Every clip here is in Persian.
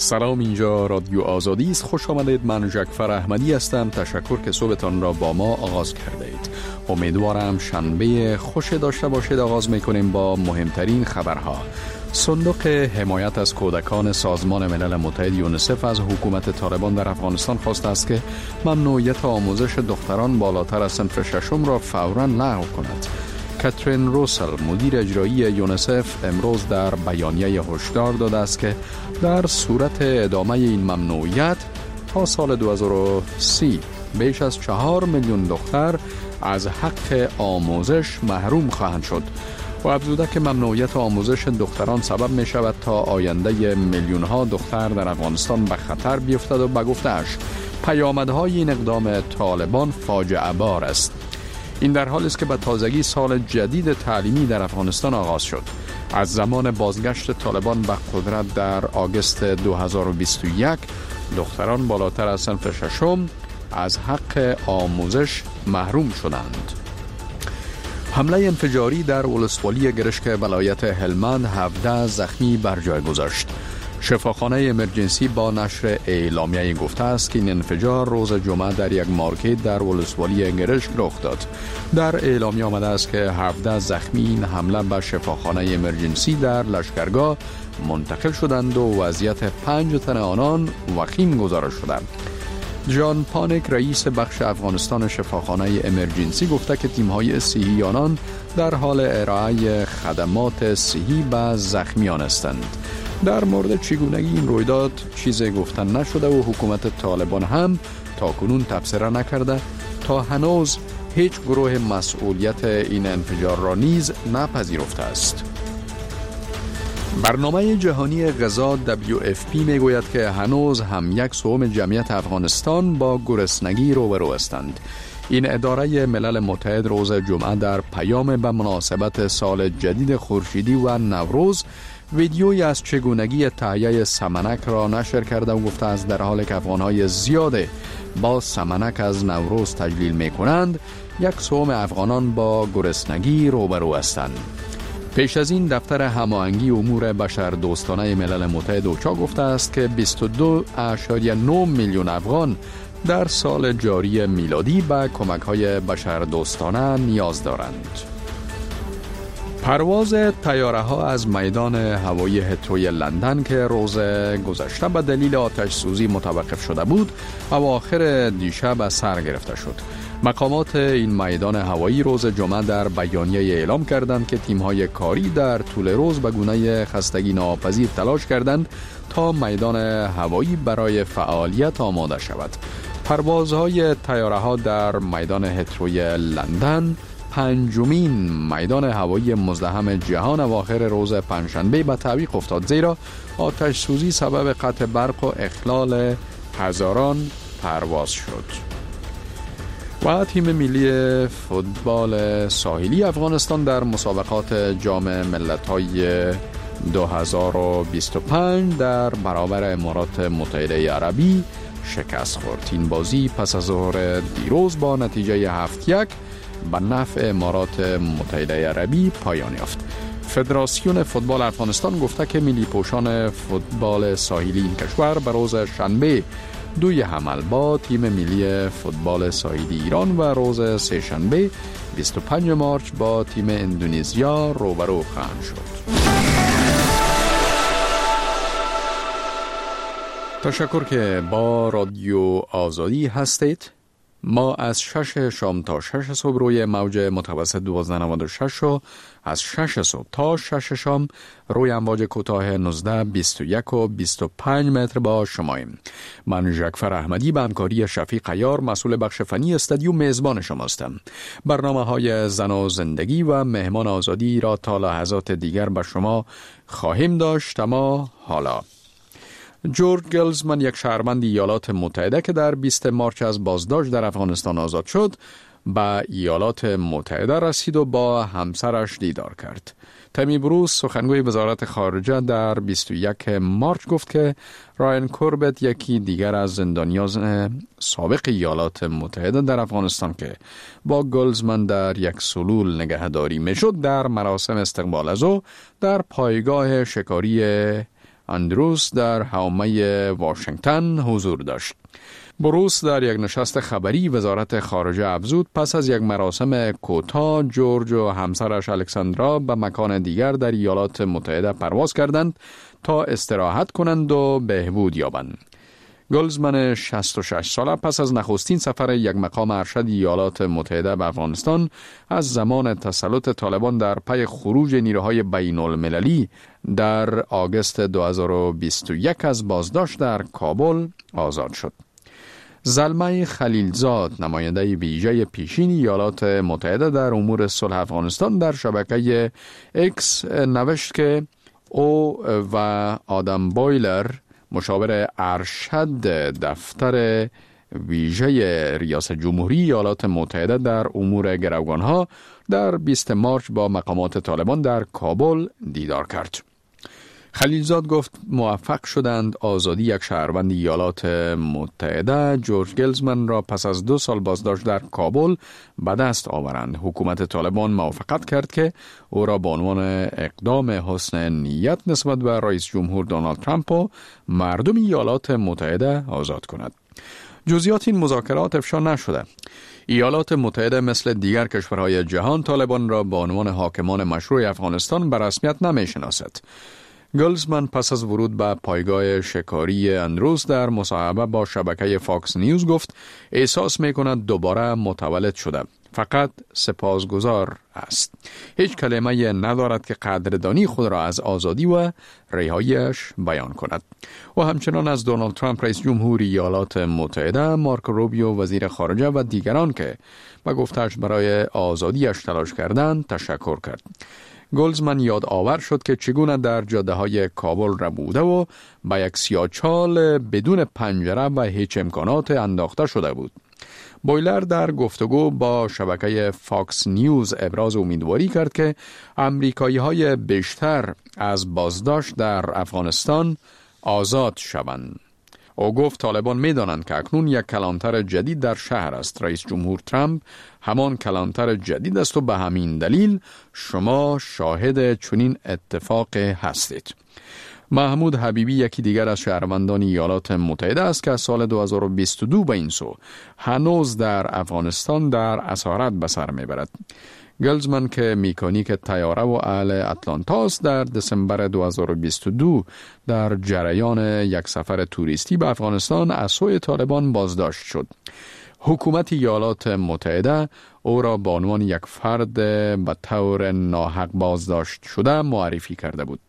سلام، اینجا رادیو آزادی است. خوش آمدید. من جعفر احمدی هستم. تشکر که صبحتان را با ما آغاز کرده اید. امیدوارم شنبه خوش داشته باشید. آغاز میکنیم با مهمترین خبرها. صندوق حمایت از کودکان سازمان ملل متحد یونیسف از حکومت طالبان در افغانستان خواسته است که ممنوعیت آموزش دختران بالاتر از صنف ششم را فوراً لغو کند. کاترین روسل مدیر اجرایی یونیسف امروز در بیانیه هشدار داده است که در صورت ادامه این ممنوعیت تا سال 2030 بیش از 4 میلیون دختر از حق آموزش محروم خواهند شد و افزوده که ممنوعیت آموزش دختران سبب می شود تا آینده میلیون ها دختر در افغانستان به خطر بیفتد و به گفته‌اش پیامدهای این اقدام طالبان فاجعه بار است. این در حالی است که به تازگی سال جدید تعلیمی در افغانستان آغاز شد. از زمان بازگشت طالبان به قدرت در آگوست 2021 دختران بالاتر از صنف ششم از حق آموزش محروم شدند. حمله انفجاری در ولسوالی گرشک ولایت هلمند 17 زخمی بر جای گذاشت. شفاخانه امرجنسی با نشر اعلامیه گفته است که این انفجار روز جمعه در یک مارکت در ولسوالی گرشک رخ داد. در اعلامیه آمده است که 17 زخمی این حمله به شفاخانه امرجنسی در لشکرگاه منتقل شدند و وضعیت 5 تن آنان وخیم گزارش شدند. جان پانک رئیس بخش افغانستان شفاخانه امرجنسی گفته که تیم‌های صحی آنان در حال ارائه خدمات صحی به زخمیان هستند. در مورد چگونگی این رویداد چیزی گفتن نشده و حکومت طالبان هم تا کنون تبصره نکرده. تا هنوز هیچ گروه مسئولیت این انفجار را نیز نپذیرفته است. برنامه جهانی غذا WFP میگوید که هنوز هم 1/3 جمعیت افغانستان با گرسنگی روبرو هستند. این اداره ملل متحد روز جمعه در پیام به مناسبت سال جدید خورشیدی و نوروز ویدیویی از چگونگی تهیه سمنک را نشر کرده و گفته است در حالی که افغانهای زیاده با سمنک از نوروز تجلیل می کنند، 1/3 افغانان با گرسنگی روبرو هستند. پیش از این دفتر هماهنگی امور بشردوستانه ملل متحد اوچا گفته است که 22.9 میلیون افغان در سال جاری میلادی به کمک‌های بشردوستانه نیاز دارند. پرواز طیاره‌ها از میدان هوایی هیتروی لندن که روز گذشته به دلیل آتش سوزی متوقف شده بود، اواخر دیشب از سر گرفته شد. مقامات این میدان هوایی روز جمعه در بیانیه اعلام کردند که تیم‌های کاری در طول روز به گونه خستگی ناپذیر تلاش کردند تا میدان هوایی برای فعالیت آماده شود. پروازهای طیاره‌ها در میدان هیتروی لندن 5مین میدان هوایی مزدحم جهان اواخر روز پنجشنبه به تعویق افتاد، زیرا آتش سوزی سبب قطع برق و اخلال هزاران پرواز شد. و تیم ملی فوتبال ساحلی افغانستان در مسابقات جام ملت‌های 2025 در برابر امارات متحده عربی شکست خورد. این بازی پس از ظهر دیروز با نتیجه 7-1 به نفع امارات متحده عربی پایان یافت. فدراسیون فوتبال افغانستان گفته که ملی پوشان فوتبال ساحلی این کشور به روز شنبه 2 حمل با تیم ملی فوتبال ساحلی ایران و روز سه‌شنبه 25 مارچ با تیم اندونزیا روبرو خواهند شد. تشکر که با رادیو آزادی هستید. ما از 6 شام تا 6 صبح روی موج متوسط 1296 و از 6 صبح تا 6 شام روی امواج کوتاه 19، 21 و 25 متر با شماییم. من جعفر احمدی به همکاری شفیق عیار مسئول بخش فنی استودیو میزبان شماستم. برنامه‌های زن و زندگی و مهمان آزادی را تا لحظات دیگر به شما خواهیم داشت. اما حالا جورج گلزمن، یک شهروند ایالات متحده که در 20 مارچ از بازداشت در افغانستان آزاد شد، به ایالات متحده رسید و با همسرش دیدار کرد. تمی بروس، سخنگوی وزارت خارجه، در 21 مارچ گفت که رایان کوربت، یکی دیگر از زندانیان سابق ایالات متحده در افغانستان که با گلزمن در یک سلول نگهداری میشد، در مراسم استقبال از او در پایگاه شکاری اندروس در حومه واشنگتن حضور داشت. بروس در یک نشست خبری وزارت خارجه افزود پس از یک مراسم کوتاه جورج و همسرش الکساندرا به مکان دیگر در ایالات متحده پرواز کردند تا استراحت کنند و بهبود یابند. گلزمن 66 ساله پس از نخستین سفر یک مقام ارشد ایالات متحده به افغانستان از زمان تسلط طالبان در پی خروج نیروهای بین المللی در آگوست 2021 از بازداشت در کابل آزاد شد. زلمه خلیلزاد، نماینده ویژه پیشین ایالات متحده در امور صلح افغانستان، در شبکه اکس نوشت که او و آدم بایلر، مشاور ارشد دفتر ویژه ریاست جمهوری ایالات متحده در امور گروگانها، در 20 مارچ با مقامات طالبان در کابل دیدار کرد. خلیلزاد گفت موفق شدند آزادی یک شهروند ایالات متحده جورج گلزمن را پس از 2 سال بازداشت در کابل به دست آورند. حکومت طالبان موافقت کرد که او را به عنوان اقدام حسن نیت نسبت به رئیس جمهور دونالد ترامپ و مردم ایالات متحده آزاد کند. جزئیات این مذاکرات افشا نشده. ایالات متحده مثل دیگر کشورهای جهان طالبان را به عنوان حاکمان مشروع افغانستان به رسمیت نمی‌شناسد. گلزمن پس از ورود به پایگاه شکاری اندروس در مصاحبه با شبکه فاکس نیوز گفت احساس می‌کند دوباره متولد شده. فقط سپاسگزار است. هیچ کلمه ندارد که قدردانی خود را از آزادی و رهایی‌اش بیان کند. و همچنان از دونالد ترامپ رئیس جمهور ایالات متحده، مارک روبیو وزیر خارجه و دیگران که به گفتش برای آزادیش تلاش کردند تشکر کرد. گلزمن یاد آور شد که چگونه در جاده های کابل را بوده و با یک سیاهچال بدون پنجره و هیچ امکانات انداخته شده بود. بایلر در گفتگو با شبکه فاکس نیوز ابراز امیدواری کرد که امریکایی های بیشتر از بازداشت در افغانستان آزاد شوند. او گفت طالبان می دانند که اکنون یک کلانتر جدید در شهر است. رئیس جمهور ترامپ همان کلانتر جدید است و به همین دلیل شما شاهد چنین اتفاق هستید. محمود حبیبی یکی دیگر از شهروندان ایالات متحده است که از سال 2022 به این سو هنوز در افغانستان در اسارت به سر میبرد. گلزمن که مکانیک طیاره و اهل اتلانتا است، در دسامبر 2022 در جریان یک سفر توریستی به افغانستان از سوی طالبان بازداشت شد. حکومت ایالات متحده او را به عنوان یک فرد به طور ناحق بازداشت شده معرفی کرده بود.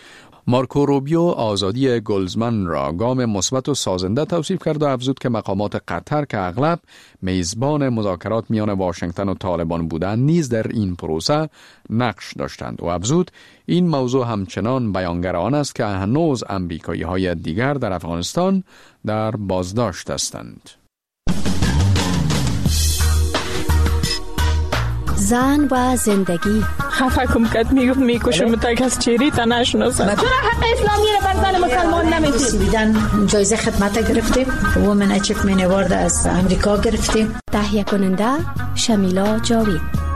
مارکو روبیو آزادی گلزمن را گام مثبت و سازنده توصیف کرد و افزود که مقامات قطر که اغلب میزبان مذاکرات میان واشنگتن و طالبان بودند نیز در این پروسه نقش داشتند و افزود این موضوع همچنان بیانگر آن است که هنوز امریکایی های دیگر در افغانستان در بازداشت هستند. زن و زندگی خفه کم کد میکشم تا کس چیری تا نشناسم. چرا حق اسلامی را بر زن مسلمان نمیدید؟ بیدن جایزه خدمت گرفتیم. وومن اچیومنت اوارد از امریکا گرفتیم. تهیه کننده شمیلا جاوید.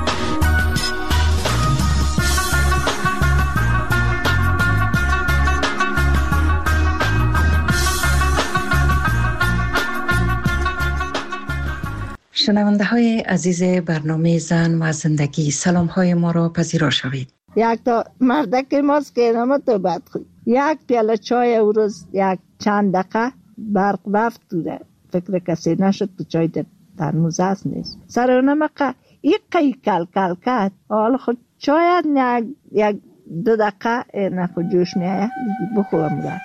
شنونده های عزیز برنامه زن و زندگی، سلام های ما را پذیرا شوید. یک تا مردک ماست که نامه تو بد خوی، یک پیاله چای او روز یک چند دقیقه برق رفت دوره، فکر کسی نشد تو چای در ترموز هست نیست سر اونمقه یک قی کل کل کد حال خود چای یک 2 دقیقه نخود جوش میایه بخورم گرد.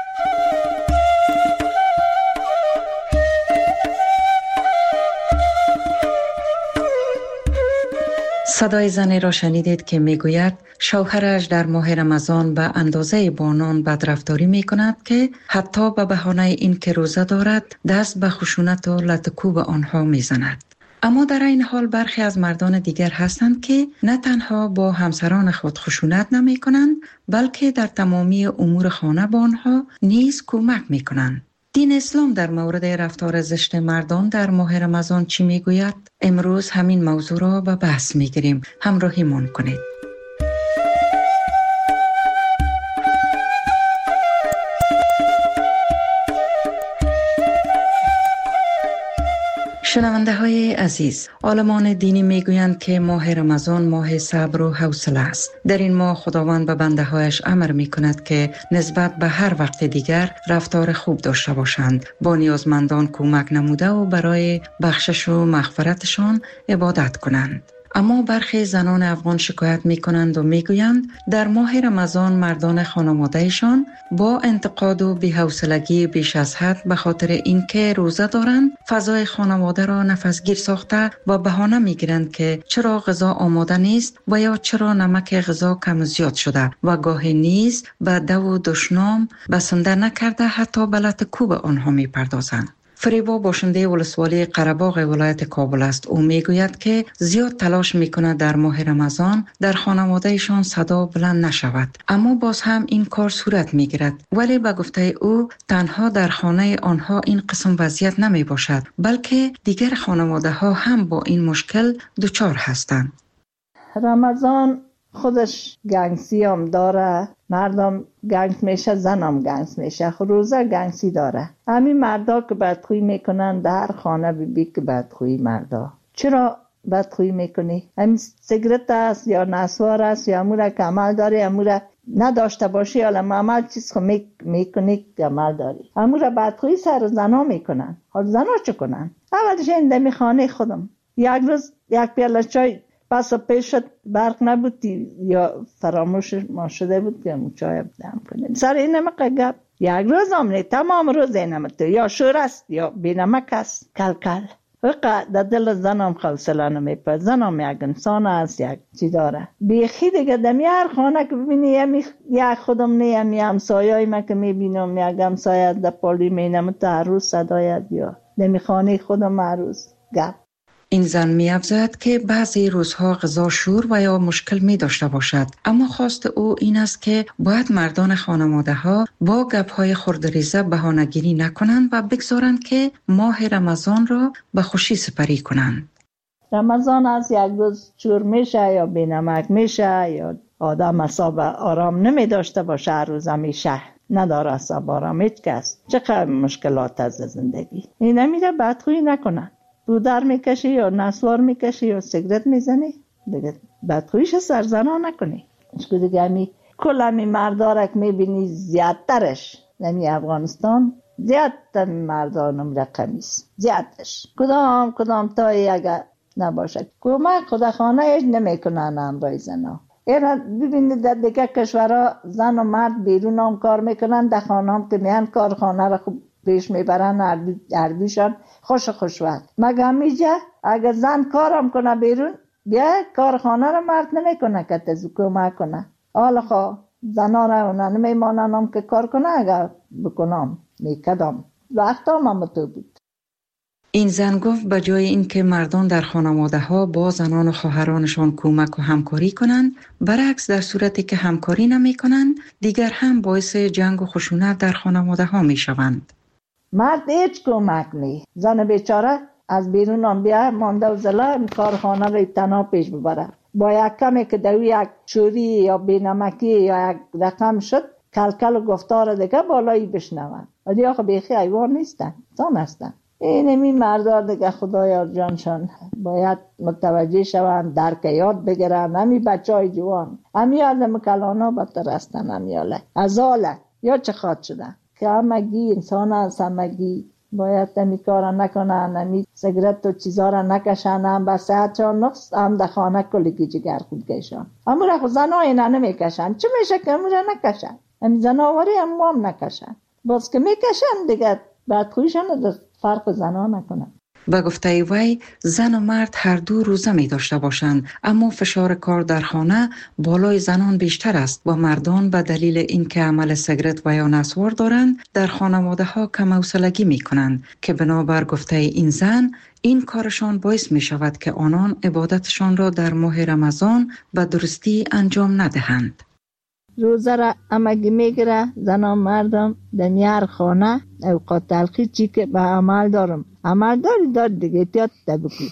صدای زنی را شنیدید که میگوید شوهرش در ماه رمضان به اندازه با آنان بدرفتاری میکند که حتی به بهانه این که روزه دارد دست به خشونت و لطکوب آنها میزند. اما در این حال برخی از مردان دیگر هستند که نه تنها با همسران خود خشونت نمی کنند بلکه در تمامی امور خانه با آنها نیز کمک می کنند. دین اسلام در مورد رفتار زشت مردان در ماه رمضان چی میگوید؟ امروز همین موضوع را به بحث میگیریم. همراهیمان کنید. شنونده های عزیز، عالمان دینی میگویند که ماه رمضان ماه صبر و حوصله است. در این ماه خداوند به بنده هایش امر می کند که نسبت به هر وقت دیگر رفتار خوب داشته باشند، با نیازمندان کمک نموده و برای بخشش و مغفرتشان عبادت کنند. اما برخی زنان افغان شکایت می کنند و می گویند در ماه رمضان مردان خانوادهشان با انتقاد و بی‌حوصلگی بیش از حد به خاطر اینکه روزه دارند فضای خانواده را نفسگیر ساخته و بهانه می گیرند که چرا غذا آماده نیست و یا چرا نمک غذا کم زیاد شده و گاهی نیز به دو و دشنام بسنده نکرده حتی به لط کوب آنها می پردازند. فریبا باشنده ولسوالی قره‌باغ ولایت کابل است. او میگوید که زیاد تلاش میکند در ماه رمضان در خانوادهشان صدا بلند نشود، اما باز هم این کار صورت میگیرد. ولی به گفته او تنها در خانه آنها این قسم وضعیت نمی باشد، بلکه دیگر خانواده ها هم با این مشکل دچار هستند. رمضان خودش گنگسی هم داره، مردم گنگ میشه، زنم گنگ میشه، روزه گنگسی داره. همین مردا که بدخویی میکنن در خانه بی که بدخویی مردا. چرا بدخویی میکنی؟ همین سیگرت است یا نسوار است یا امور که عمل داری، امور نداشته باشی یا عمل چیز خو میکنی که عمل داری. امور بدخویی سر زنا میکنن. حال زنا چه کنن؟ اولش این دمی خانه خودم یک روز یک پیاله چای پس پیشت برق نبودی یا فراموش ما شده بود که چای دم کنیم سر این نمک گپ یک روز هم نه، تمام روز این نمک یا شور است یا بی نمک است. کل وقت در دل زنم حوصله نمیپره. زنم یک انسان است، یک چی داره بیخی دیگه. دمی هر خانه که ببینی یک خودم نه همی همسایه‌ای من که میبینم یک همسایه در پالی مینم تا هر روز صدایت یا دمی خانه خودم هر روز گپ. این زن می افزاید که بعضی روزها غذا شور و یا مشکل می داشته باشد، اما خواست او این است که باید مردان خانواده ها با گپ های خردریزه بهانه‌گیری نکنند و بگذارند که ماه رمضان را به خوشی سپری کنند. رمضان از یک روز شور میشه یا بینمک میشه یا آدم اصاب آرام نمی داشته باشه، هر روز همیشه نداره اصاب آرام هیچ کس. چقدر مشکلات از زندگی این نمیره بدخویی نکنن. تو در میکشی یا نسوار میکشی یا سیگرت میزنی دیگه بدخویش سرزنا نکنی. اشکو دیگه همی کل همی مردارک میبینی زیادترش نمی افغانستان زیادتر مردانم رقمیست زیادش کدام تا اگر نباشد کمک خدا خانه ایش نمیکنن امرای زنا. اینا ببینید در دیگه کشورها زن و مرد بیرون هم کار میکنن، در خانه هم که میان کارخانه را خوب پیش میبرن، اردوشان خوش وقت. مگه میجه اگر زن کارم کنه بیرون بیا کارخانه را مرد نمیکنه که تزو کمک کنه. حالا خواه زنا را نمیمانن هم که کار کنه، اگر بکنم میکدم وقت هم تو بود. این زن گفت به جای اینکه مردان در خانواده ها با زنان و خواهرانشان کمک و همکاری کنند، برعکس در صورتی که همکاری نمی کنند دیگر هم باعث جنگ و خشونت در خانواده ها می شوند. مرد هیچ کمک نی، زن بیچاره از بیرون هم بیا مانده و زلا کارخانه را تنها پیش ببره. با یک کمی که دوی یک چوری یا بینمکی یا یک رقم شد کلکل و گفتار دیگه بالایی بشنون. ولی آخه بیخی حیوان نیستن، انسان هستن. اینمی مردار دیگه خدایا جانشان باید متوجه شوند، درک یاد بگیرن. همی بچه های جوان همی آدم کلانا بدتر هستن، همی ازاله یا چه خواد شدن که همگی انسان هست، همگی باید همی کارا نکنن، همی سیگرت و چیزا را نکشن، هم به صحتشان نقص، هم در خانه کلگی جگر خود کشن. همون را خود زنها اینا نمیکشن، چه میشه که همون را نکشن؟ همی زناواری هم نکشن، باز که میکشن دیگه بعد خویشان فرق زنها نکنن. به گفته وی زن و مرد هر دو روزه می داشته باشند، اما فشار کار در خانه بالای زنان بیشتر است و مردان به دلیل اینکه عمل سیگرت و یا نسوار دارند در خانواده ها کم حوصلگی می کنند که بنابر گفته این زن این کارشان باعث می شود که آنان عبادتشان را در ماه رمضان به درستی انجام ندهند. روزه را همگی میگیره زنان مردم دنیار خانه اوقات تلخی چی که به عمل دارم عمل داری دیگه احتیاط بکنی.